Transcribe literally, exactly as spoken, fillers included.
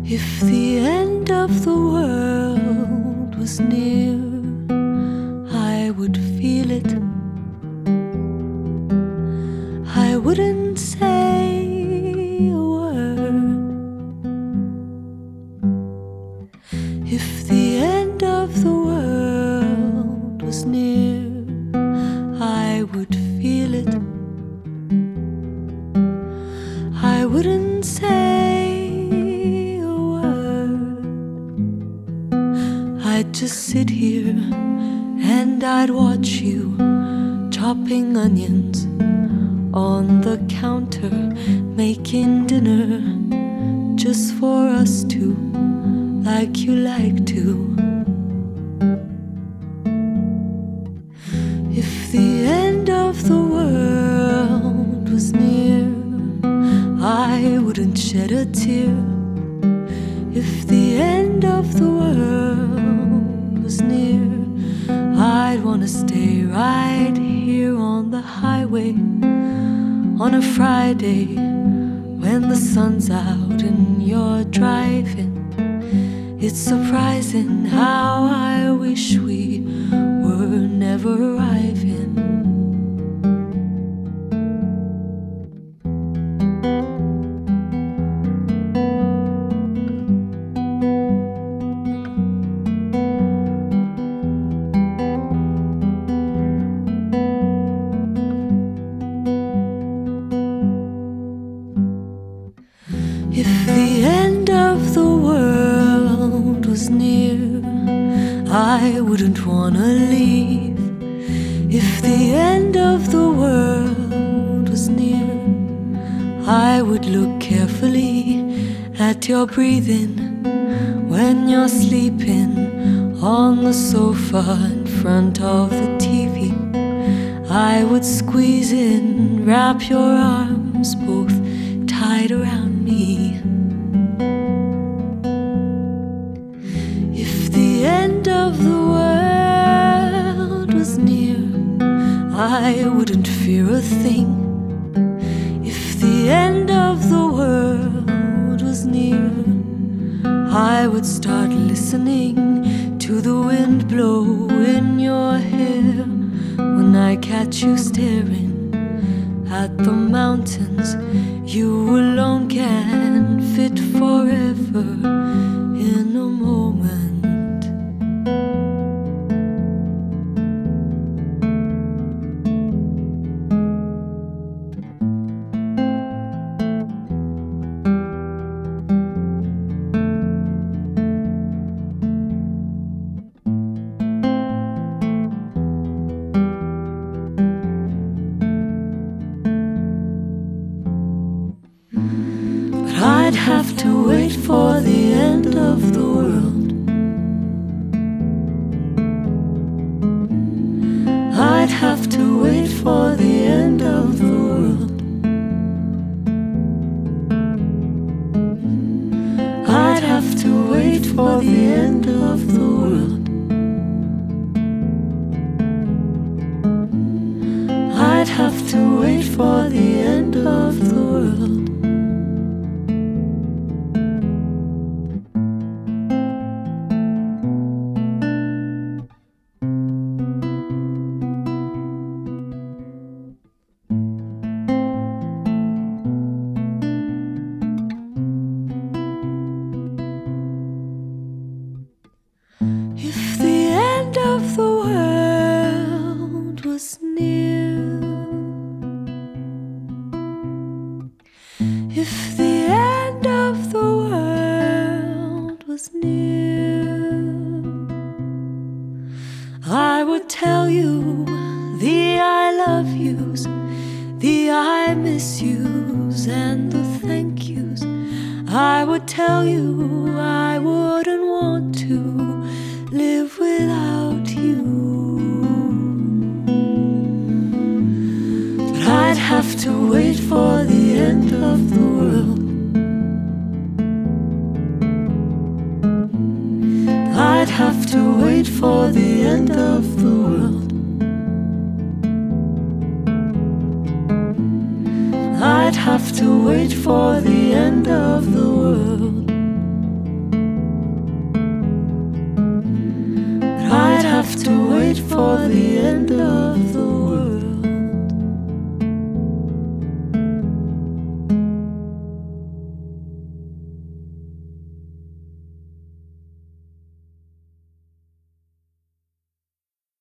If the end of the world was near, I would feel it. I wouldn't say a word. If the end of the world was near, I would feel it. I wouldn't say a word. I'd just sit here and I'd watch you chopping onions on the counter, making dinner just for us two, like you like to. If the end of the world was near, I wouldn't shed a tear. If the end of the world was near, I'd wanna stay right here on the highway on a Friday when the sun's out and you're driving. It's surprising how I wish we were never arriving. If the end of the world was near, I wouldn't wanna leave. If the end of the world was near, I would look carefully at your breathing when you're sleeping on the sofa in front of the T V. I would squeeze in, wrap your arms both tight around me. If the end of the world was near, I wouldn't fear a thing. If the end of the world was near, I would start listening to the wind blow in your hair when I catch you staring at the mountains you alone can fit forever in a moment. I'd have to wait for the end of the world. I'd have to wait for the end of the world. I'd have to wait for the end of the world. I'd have to wait for the end of the world. If the end of the world was near, if the end of the world was near, I would tell you the I love yous, the I miss yous, and the thank yous. I would tell you I wouldn't want to live without you. But I'd have to wait for the end of the world. I'd have to wait for the end of the world. I'd have to wait for the end of the world. to wait for the end of